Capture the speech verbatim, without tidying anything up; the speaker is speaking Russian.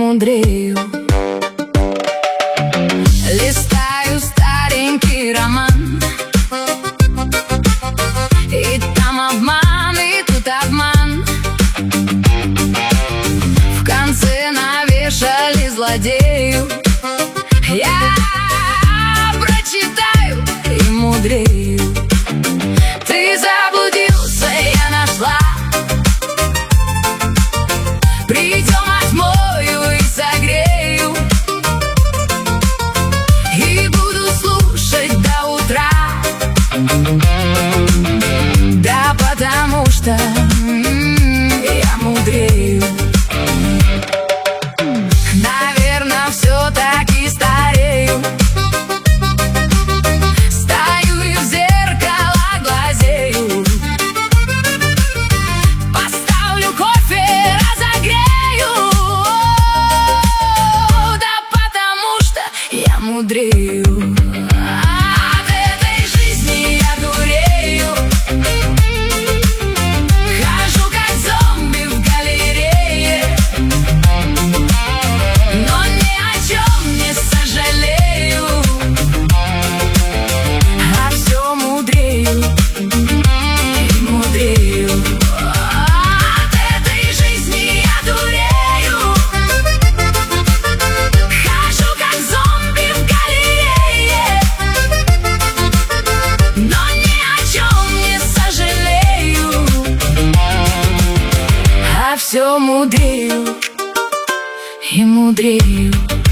мудрею. Листаю старенький роман, и там обман, и тут обман. В конце навешали злодею. Я прочитаю и мудрею. Ты заблудился, я нашла. Придем, отмою и согрею, и буду слушать до утра. Да потому что м-м, я мудрею. Наверное, все-таки старею. Стою и в зеркало глазею. Поставлю кофе, разогрею. Да потому что я мудрею. От этой жизни я дурею. Хожу как зомби в галерее, но ни о чем не сожалею. А все мудрею и мудрею. От этой жизни я дурею. Хожу как зомби в галерее, но ни о чем не сожалею. А все мудрею и мудрею.